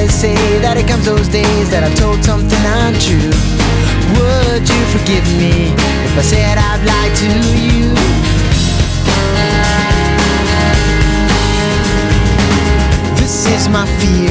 say that it comes those days that I told something untrue. Would you forgive me if I said I've lied to you? This is my fear,